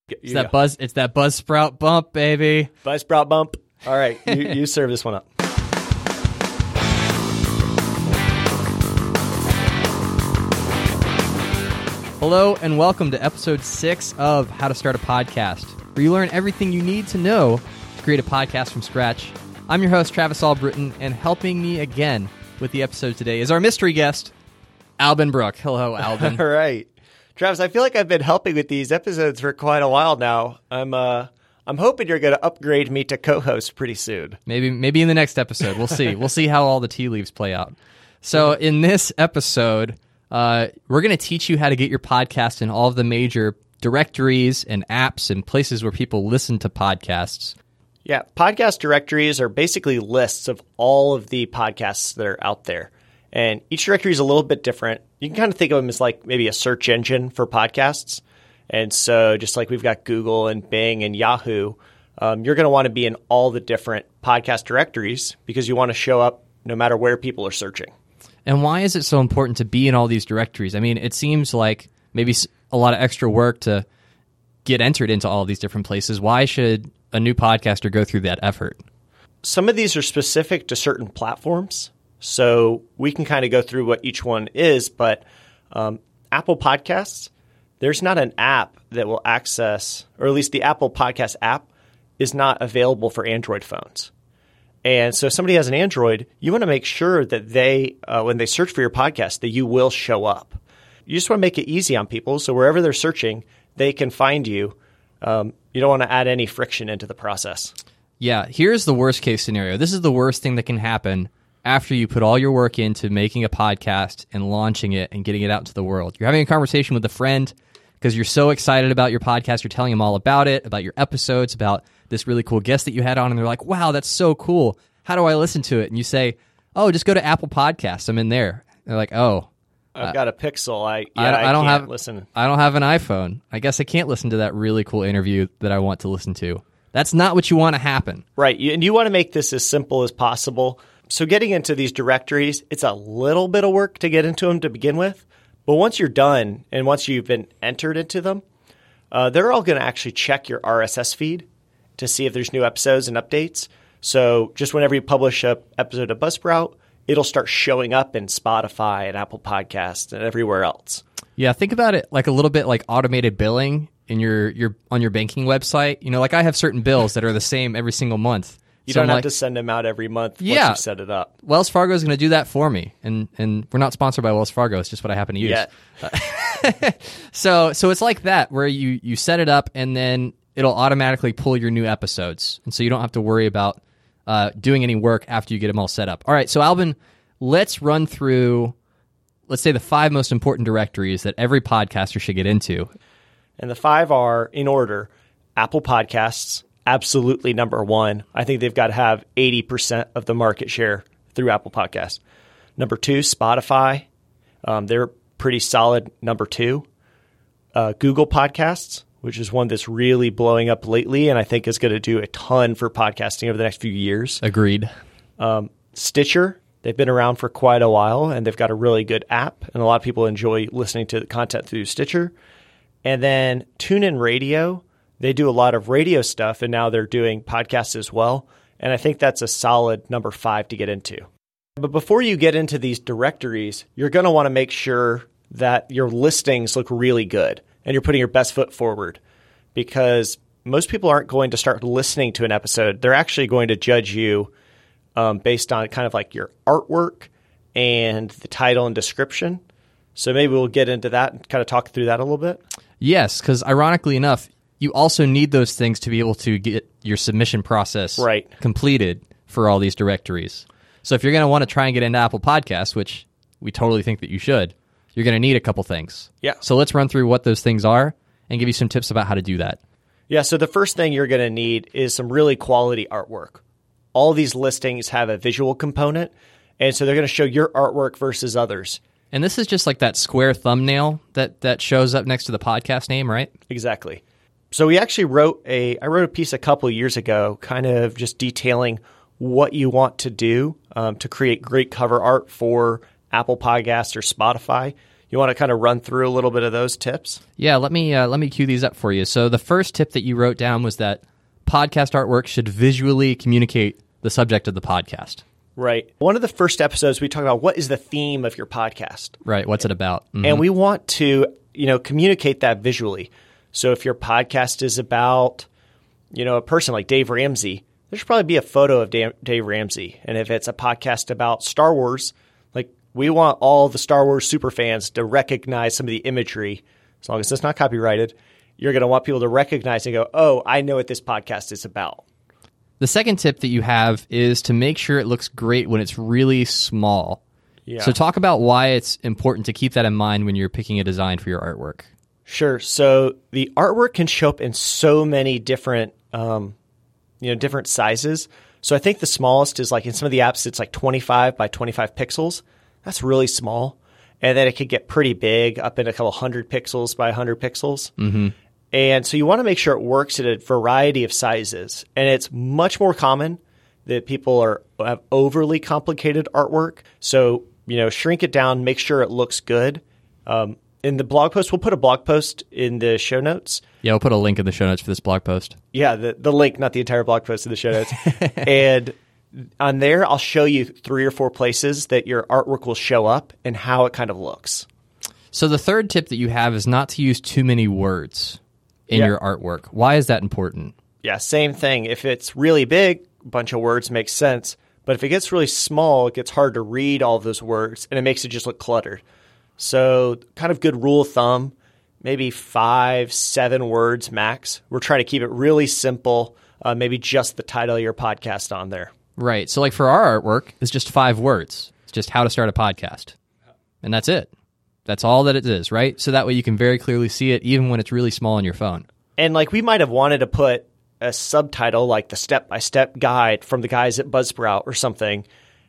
It's that Buzzsprout bump, baby. Buzzsprout bump. All right, you serve this one up. Hello and welcome to episode 6 of How to Start a Podcast, where you learn everything you need to know to create a podcast from scratch. I'm your host, Travis Albritton, and helping me again with the episode today is our mystery guest, Albin Brook. Hello, Albin. All right. Travis, I feel like I've been helping with these episodes for quite a while now. I'm hoping you're going to upgrade me to co-host pretty soon. Maybe in the next episode. We'll see. We'll see how all the tea leaves play out. So in this episode, we're going to teach you how to get your podcast in all of the major directories and apps and places where people listen to podcasts. Yeah, podcast directories are basically lists of all of the podcasts that are out there. And each directory is a little bit different. You can kind of think of them as like maybe a search engine for podcasts. And so just like we've got Google and Bing and Yahoo, you're going to want to be in all the different podcast directories because you want to show up no matter where people are searching. And why is it so important to be in all these directories? I mean, it seems like maybe a lot of extra work to get entered into all these different places. Why should a new podcaster go through that effort? Some of these are specific to certain platforms. So we can kind of go through what each one is, but Apple Podcasts, there's not an app that will access, or at least the Apple Podcast app is not available for Android phones. And so if somebody has an Android, you want to make sure that they, when they search for your podcast, that you will show up. You just want to make it easy on people, so wherever they're searching, they can find you. You don't want to add any friction into the process. Yeah, here's the worst case scenario. This is the worst thing that can happen after you put all your work into making a podcast and launching it and getting it out into the world. You're having a conversation with a friend because you're so excited about your podcast. You're telling them all about it, about your episodes, about this really cool guest that you had on, and they're like, wow, that's so cool. How do I listen to it? And you say, oh, just go to Apple Podcasts. I'm in there. They're like, oh. I've got a Pixel. I don't can't listen. I don't have an iPhone. I guess I can't listen to that really cool interview that I want to listen to. That's not what you want to happen. Right. And you want to make this as simple as possible. So getting into these directories, it's a little bit of work to get into them to begin with. But once you're done and once you've been entered into them, they're all going to actually check your RSS feed to see if there's new episodes and updates. So just whenever you publish an episode of Buzzsprout, it'll start showing up in Spotify and Apple Podcasts and everywhere else. Yeah, think about it like a little bit like automated billing in your on your banking website. You know, like I have certain bills that are the same every single month. You don't have to send them out every month once you set it up. Wells Fargo is going to do that for me. And we're not sponsored by Wells Fargo. It's just what I happen to use. Yeah. So it's like that where you set it up and then it'll automatically pull your new episodes. And so you don't have to worry about doing any work after you get them all set up. All right, so Albin, let's run through, let's say, the 5 most important directories that every podcaster should get into. And the 5 are, in order, Apple Podcasts, absolutely number 1. I think they've got to have 80% of the market share through Apple Podcasts. Number 2, Spotify. They're pretty solid number 2. Google Podcasts, which is one that's really blowing up lately and I think is going to do a ton for podcasting over the next few years. Agreed. Stitcher, they've been around for quite a while and they've got a really good app and a lot of people enjoy listening to the content through Stitcher. And then TuneIn Radio, they do a lot of radio stuff and now they're doing podcasts as well. And I think that's a solid number 5 to get into. But before you get into these directories, you're going to want to make sure that your listings look really good and you're putting your best foot forward because most people aren't going to start listening to an episode. They're actually going to judge you based on kind of like your artwork and the title and description. So maybe we'll get into that and kind of talk through that a little bit. Yes, because ironically enough, you also need those things to be able to get your submission process completed for all these directories. So if you're going to want to try and get into Apple Podcasts, which we totally think that you should, you're going to need a couple things. Yeah. So let's run through what those things are and give you some tips about how to do that. Yeah, so the first thing you're going to need is some really quality artwork. All these listings have a visual component, and so they're going to show your artwork versus others. And this is just like that square thumbnail that shows up next to the podcast name, right? Exactly. So we actually wrote a piece a couple years ago kind of just detailing what you want to do to create great cover art for Apple Podcasts or Spotify. You want to kind of run through a little bit of those tips? Yeah, let me cue these up for you. So the first tip that you wrote down was that podcast artwork should visually communicate the subject of the podcast. Right. One of the first episodes, we talked about what is the theme of your podcast. Right. What's it about? Mm-hmm. And we want to, communicate that visually. So if your podcast is about, a person like Dave Ramsey, there should probably be a photo of Dave Ramsey. And if it's a podcast about Star Wars, like we want all the Star Wars super fans to recognize some of the imagery. As long as it's not copyrighted, you're going to want people to recognize and go, oh, I know what this podcast is about. The second tip that you have is to make sure it looks great when it's really small. Yeah. So talk about why it's important to keep that in mind when you're picking a design for your artwork. Sure. So the artwork can show up in so many different, different sizes. So I think the smallest is like in some of the apps, it's like 25 by 25 pixels. That's really small. And then it could get pretty big, up in a couple 100 pixels by 100 pixels. Mm-hmm. And so you want to make sure it works at a variety of sizes. And it's much more common that people have overly complicated artwork. So, shrink it down, make sure it looks good. In the blog post, we'll put a blog post in the show notes. Yeah, we'll put a link in the show notes for this blog post. Yeah, the link, not the entire blog post in the show notes. And on there, I'll show you 3 or 4 places that your artwork will show up and how it kind of looks. So the third tip that you have is not to use too many words in your artwork. Why is that important? Yeah, same thing. If it's really big, a bunch of words makes sense. But if it gets really small, it gets hard to read all of those words, and it makes it just look cluttered. So kind of good rule of thumb, maybe 5-7 words max. We're trying to keep it really simple, maybe just the title of your podcast on there. Right. So like for our artwork, it's just 5 words. It's just how to start a podcast. And that's it. That's all that it is, right? So that way you can very clearly see it even when it's really small on your phone. And like we might have wanted to put a subtitle like the step-by-step guide from the guys at Buzzsprout or something.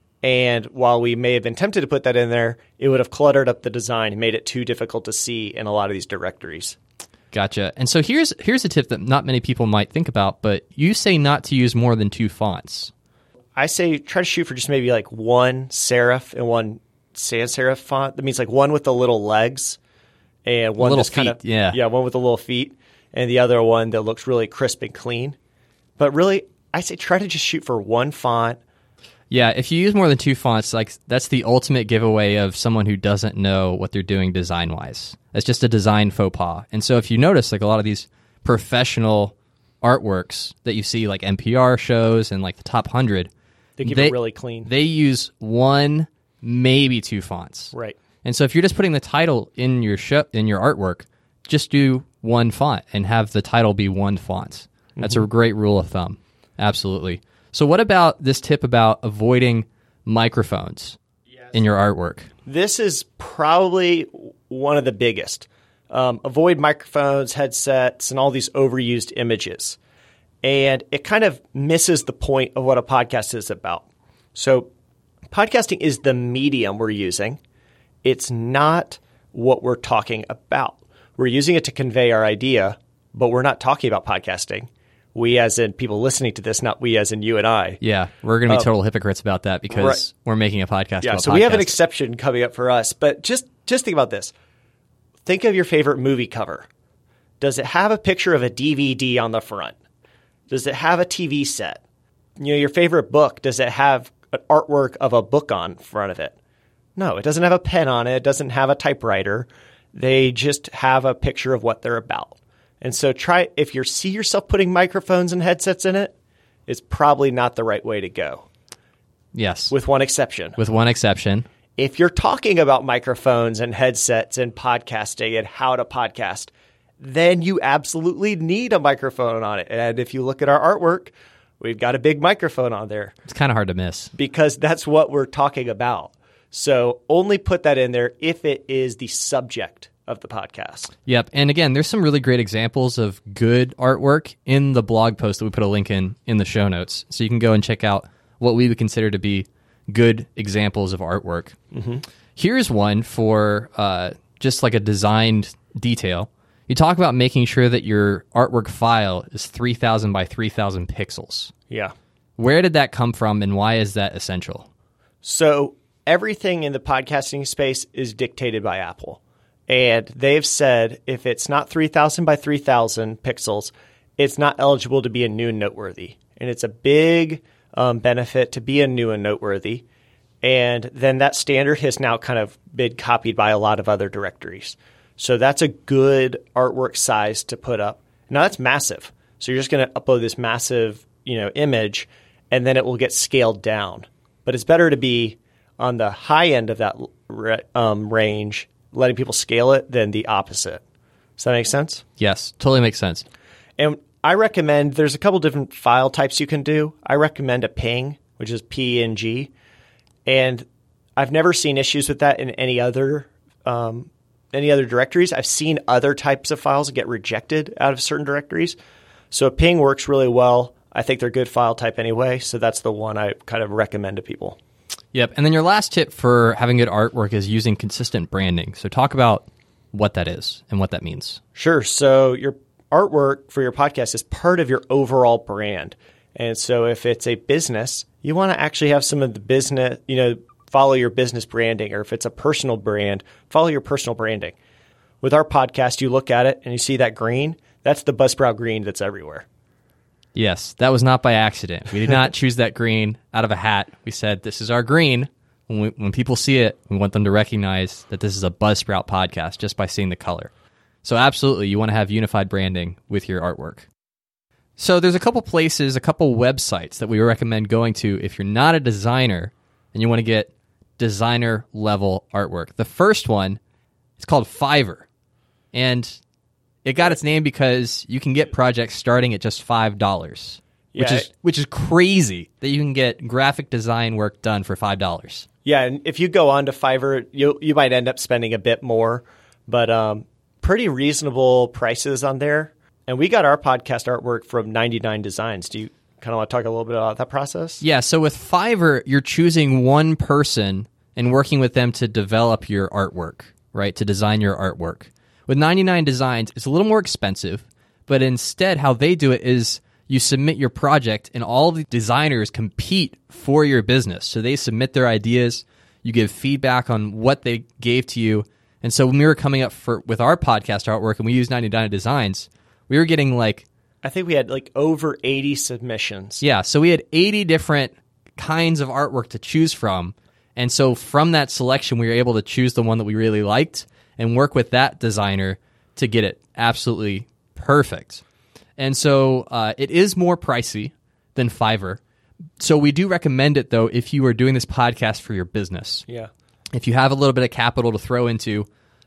And while we may have been tempted to put that in there, it would have cluttered up the design and made it too difficult to see in a lot of these directories. Gotcha. And so here's a tip that not many people might think about, but you say not to use more than 2 fonts. I say try to shoot for just maybe like 1 serif and 1 sans serif font. That means like one with the little legs and one that's kind of one with the little feet, and the other one that looks really crisp and clean. But really, I say try to just shoot for 1 font. Yeah, if you use more than 2 fonts, like that's the ultimate giveaway of someone who doesn't know what they're doing design-wise. It's just a design faux pas. And so if you notice, like a lot of these professional artworks that you see, like NPR shows and like the top 100, they keep it really clean. They use 1, maybe 2 fonts. Right. And so if you're just putting the title in your artwork, just do 1 font and have the title be 1 font. That's a great rule of thumb. Absolutely. So what about this tip about avoiding microphones in your artwork? This is probably one of the biggest. Avoid microphones, headsets, and all these overused images. And it kind of misses the point of what a podcast is about. So podcasting is the medium we're using. It's not what we're talking about. We're using it to convey our idea, but we're not talking about podcasting. We as in people listening to this, not we as in you and I. Yeah, we're going to be total hypocrites about that because we're making a podcast about so podcasts. We have an exception coming up for us. But just think about this. Think of your favorite movie cover. Does it have a picture of a DVD on the front? Does it have a TV set? Your favorite book, does it have an artwork of a book on front of it? No, it doesn't have a pen on it. It doesn't have a typewriter. They just have a picture of what they're about. And so if you see yourself putting microphones and headsets in it, it's probably not the right way to go. Yes. With one exception. If you're talking about microphones and headsets and podcasting and how to podcast, then you absolutely need a microphone on it. And if you look at our artwork, we've got a big microphone on there. It's kind of hard to miss. Because that's what we're talking about. So only put that in there if it is the subject of the podcast. Yep. And again, there's some really great examples of good artwork in the blog post that we put a link in the show notes. So you can go and check out what we would consider to be good examples of artwork. Mm-hmm. Here's one for just like a designed detail. You talk about making sure that your artwork file is 3,000 by 3,000 pixels. Yeah. Where did that come from and why is that essential? So everything in the podcasting space is dictated by Apple. And they've said if it's not 3,000 by 3,000 pixels, it's not eligible to be a new and noteworthy. And it's a big benefit to be a new and noteworthy. And then that standard has now kind of been copied by a lot of other directories. So that's a good artwork size to put up. Now that's massive. So you're just going to upload this massive, image, and then it will get scaled down. But it's better to be on the high end of that range, letting people scale it, than the opposite. Does that make sense? Yes, totally makes sense. And I recommend, there's a couple different file types you can do. I recommend a PNG, which is PNG. And I've never seen issues with that in any other directories. I've seen other types of files get rejected out of certain directories. So a PNG works really well. I think they're a good file type anyway. So that's the one I kind of recommend to people. Yep. And then your last tip for having good artwork is using consistent branding. So talk about what that is and what that means. Sure. So your artwork for your podcast is part of your overall brand. And so if it's a business, you want to actually have some of the business, follow your business branding. Or if it's a personal brand, follow your personal branding. With our podcast, you look at it and you see that green. That's the Buzzsprout green that's everywhere. Yes, that was not by accident. We did not choose that green out of a hat. We said, this is our green. When people see it, we want them to recognize that this is a Buzzsprout podcast just by seeing the color. So absolutely, you want to have unified branding with your artwork. So there's a couple places, a couple websites that we recommend going to if you're not a designer and you want to get designer level artwork. The first one is called Fiverr. And it got its name because you can get projects starting at just $5, which is crazy that you can get graphic design work done for $5. Yeah, and if you go on to Fiverr, you might end up spending a bit more, but pretty reasonable prices on there. And we got our podcast artwork from 99 Designs. Do you kind of want to talk a little bit about that process? Yeah, so with Fiverr, you're choosing one person and working with them to develop your artwork, right? To design your artwork. With 99 Designs, it's a little more expensive, but instead how they do it is you submit your project and all the designers compete for your business. So they submit their ideas, you give feedback on what they gave to you. And so when we were coming up with our podcast artwork and we used 99 Designs, we were getting I think we had over 80 submissions. Yeah, so we had 80 different kinds of artwork to choose from. And so from that selection, we were able to choose the one that we really liked and work with that designer to get it absolutely perfect. And so it is more pricey than Fiverr. So we do recommend it, though, if you are doing this podcast for your business. Yeah. If you have a little bit of capital to throw into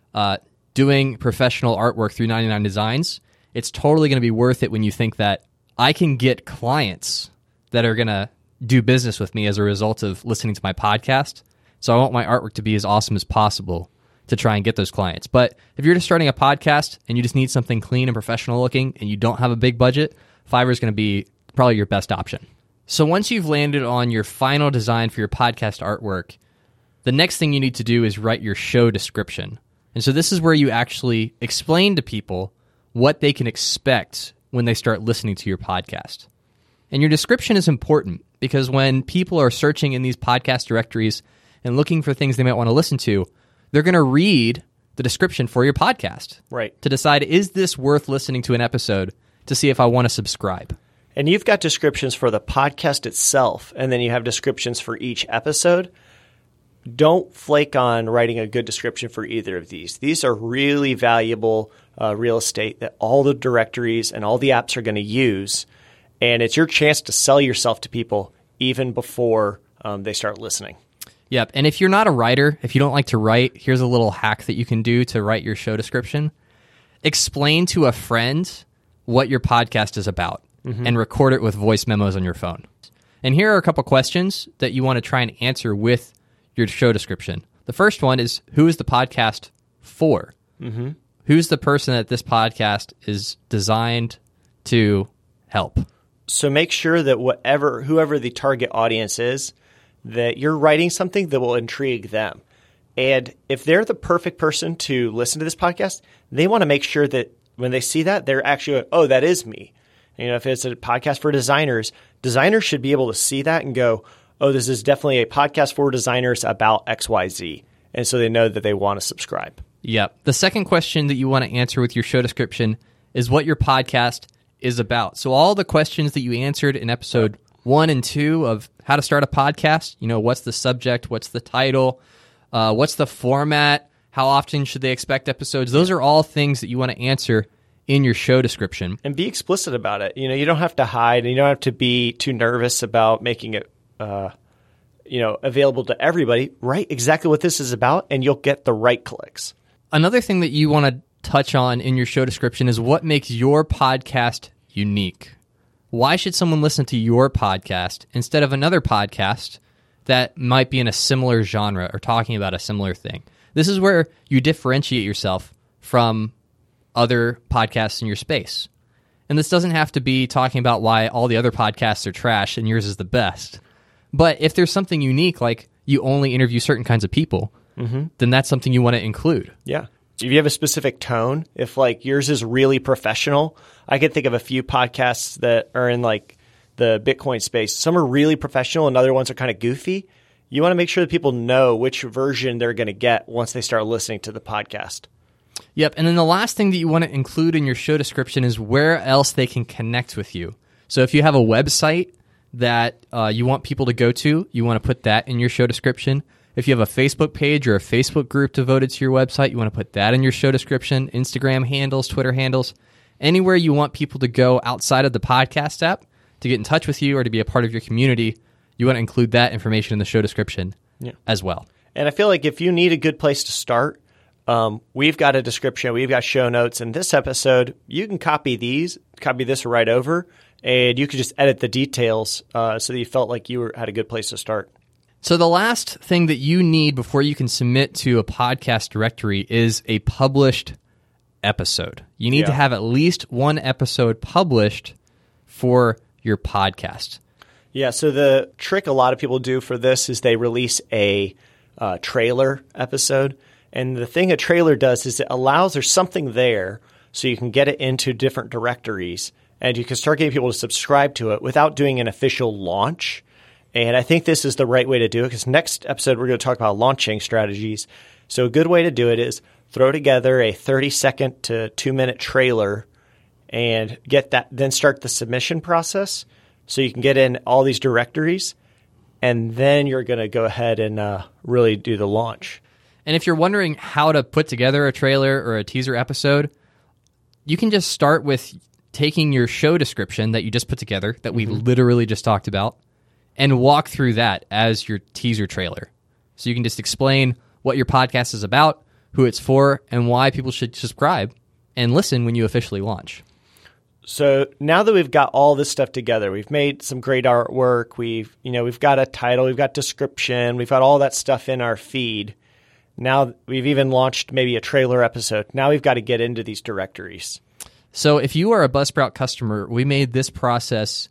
doing professional artwork through 99 Designs, it's totally going to be worth it when you think that I can get clients that are going to do business with me as a result of listening to my podcast. So I want my artwork to be as awesome as possible to try and get those clients. But if you're just starting a podcast and you just need something clean and professional looking and you don't have a big budget, Fiverr is going to be probably your best option. So once you've landed on your final design for your podcast artwork, the next thing you need to do is write your show description. And so this is where you actually explain to people what they can expect when they start listening to your podcast. And your description is important because when people are searching in these podcast directories and looking for things they might want to listen to, they're going to read the description for your podcast. Right. To decide, is this worth listening to an episode to see if I want to subscribe? And you've got descriptions for the podcast itself, and then you have descriptions for each episode. Don't flake on writing a good description for either of these. These are really valuable real estate that all the directories and all the apps are going to use, and it's your chance to sell yourself to people even before they start listening. Yep, and if you're not a writer, if you don't like to write, here's a little hack that you can do to write your show description. Explain to a friend what your podcast is about and record it with voice memos on your phone. And here are a couple questions that you want to try and answer with your show description. The first one is, who is the podcast for? Mm-hmm. Who's the person that this podcast is designed to help? So make sure that whoever the target audience is, that you're writing something that will intrigue them. And if they're the perfect person to listen to this podcast, they want to make sure that when they see that, they're actually, oh, that is me. If it's a podcast for designers, designers should be able to see that and go, oh, this is definitely a podcast for designers about XYZ. And so they know that they want to subscribe. Yep. The second question that you want to answer with your show description is what your podcast is about. So all the questions that you answered in episode 1 and 2 of how to start a podcast, what's the subject, what's the title, what's the format, how often should they expect episodes? Those are all things that you want to answer in your show description. And be explicit about it. You don't have to hide, and you don't have to be too nervous about making it available to everybody. Write exactly what this is about, and you'll get the right clicks. Another thing that you want to touch on in your show description is what makes your podcast unique. Why should someone listen to your podcast instead of another podcast that might be in a similar genre or talking about a similar thing? This is where you differentiate yourself from other podcasts in your space. And this doesn't have to be talking about why all the other podcasts are trash and yours is the best. But if there's something unique, like you only interview certain kinds of people, then that's something you want to include. Yeah. If you have a specific tone, if like yours is really professional, I can think of a few podcasts that are in like the Bitcoin space. Some are really professional and other ones are kind of goofy. You want to make sure that people know which version they're going to get once they start listening to the podcast. Yep. And then the last thing that you want to include in your show description is where else they can connect with you. So if you have a website that you want people to go to, you want to put that in your show description. If you have a Facebook page or a Facebook group devoted to your website, you want to put that in your show description. Instagram handles, Twitter handles, anywhere you want people to go outside of the podcast app to get in touch with you or to be a part of your community, you want to include that information in the show description as well. And I feel like if you need a good place to start, we've got a description, we've got show notes. In this episode, you can copy this right over, and you can just edit the details so that you felt like you had a good place to start. So the last thing that you need before you can submit to a podcast directory is a published episode. You need to have at least one episode published for your podcast. Yeah, so the trick a lot of people do for this is they release a trailer episode. And the thing a trailer does is it allows there's something there so you can get it into different directories and you can start getting people to subscribe to it without doing an official launch. And I think this is the right way to do it because next episode we're going to talk about launching strategies. So a good way to do it is throw together a 30-second to 2-minute trailer and get that, then start the submission process so you can get in all these directories, and then you're going to go ahead and really do the launch. And if you're wondering how to put together a trailer or a teaser episode, you can just start with taking your show description that you just put together, that we literally just talked about, and walk through that as your teaser trailer. So you can just explain what your podcast is about, who it's for, and why people should subscribe and listen when you officially launch. So now that we've got all this stuff together, we've made some great artwork, we've got a title, we've got description, we've got all that stuff in our feed. Now we've even launched maybe a trailer episode. Now we've got to get into these directories. So if you are a Buzzsprout customer, we made this process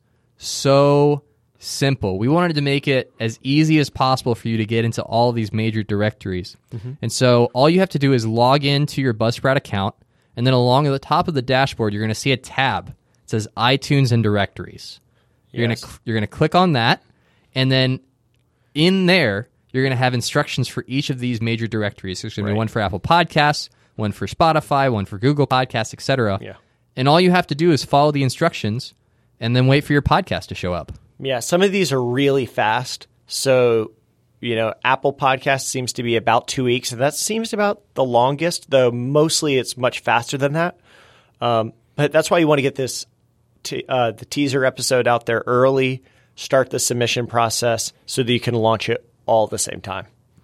so simple. We wanted to make it as easy as possible for you to get into all of these major directories. And so all you have to do is log into your Buzzsprout account, and then along the top of the dashboard, you're going to see a tab. It says iTunes and Directories. You're going to click on that, and then in there, you're going to have instructions for each of these major directories. There's going to be one for Apple Podcasts, one for Spotify, one for Google Podcasts, etc. Yeah. And all you have to do is follow the instructions and then wait for your podcast to show up. Yeah, some of these are really fast. So, Apple Podcasts seems to be about 2 weeks, and that seems about the longest, though mostly it's much faster than that. But that's why you want to get this the teaser episode out there early, start the submission process so that you can launch it all at the same time.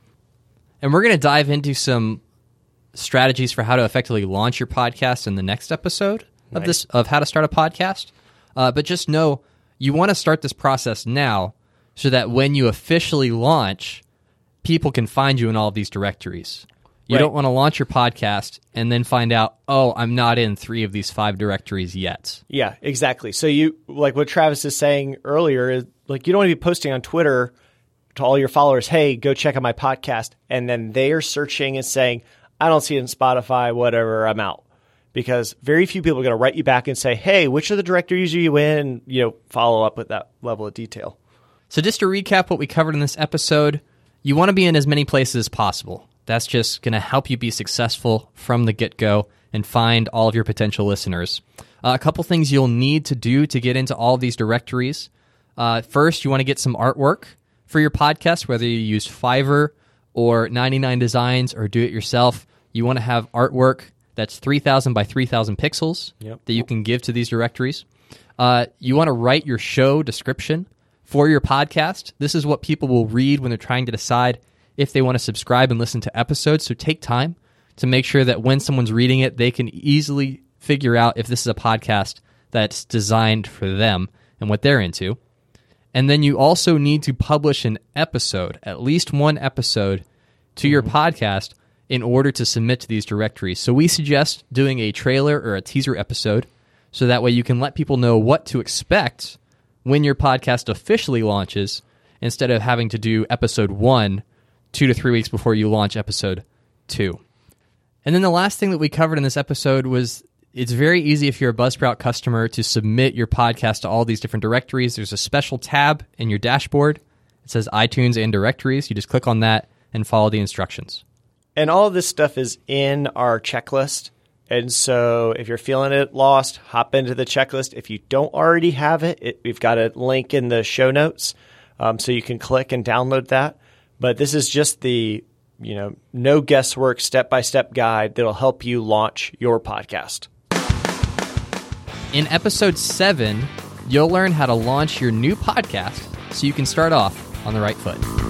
And we're going to dive into some strategies for how to effectively launch your podcast in the next episode of How to Start a Podcast. But just know you want to start this process now so that when you officially launch, people can find you in all of these directories. You don't want to launch your podcast and then find out, oh, I'm not in 3 of these 5 directories yet. Yeah, exactly. So you, like what Travis is saying earlier, is like you don't want to be posting on Twitter to all your followers, hey, go check out my podcast. And then they are searching and saying, I don't see it in Spotify, whatever, I'm out. Because very few people are going to write you back and say, hey, which of the directories are you in? And, follow up with that level of detail. So just to recap what we covered in this episode, you want to be in as many places as possible. That's just going to help you be successful from the get-go and find all of your potential listeners. A couple things you'll need to do to get into all of these directories. First, you want to get some artwork for your podcast, whether you use Fiverr or 99 Designs or do it yourself. You want to have artwork that's 3,000 by 3,000 pixels that you can give to these directories. You want to write your show description for your podcast. This is what people will read when they're trying to decide if they want to subscribe and listen to episodes. So take time to make sure that when someone's reading it, they can easily figure out if this is a podcast that's designed for them and what they're into. And then you also need to publish an episode, at least one episode, to your podcast in order to submit to these directories. So we suggest doing a trailer or a teaser episode so that way you can let people know what to expect when your podcast officially launches instead of having to do episode 1 2 to 3 weeks before you launch episode 2. And then the last thing that we covered in this episode was it's very easy if you're a Buzzsprout customer to submit your podcast to all these different directories. There's a special tab in your dashboard. It says iTunes and directories. You just click on that and follow the instructions. And all of this stuff is in our checklist. And so if you're feeling it lost, hop into the checklist. If you don't already have it, we've got a link in the show notes so you can click and download that. But this is just the no guesswork, step-by-step guide that'll help you launch your podcast. In episode 7, you'll learn how to launch your new podcast so you can start off on the right foot.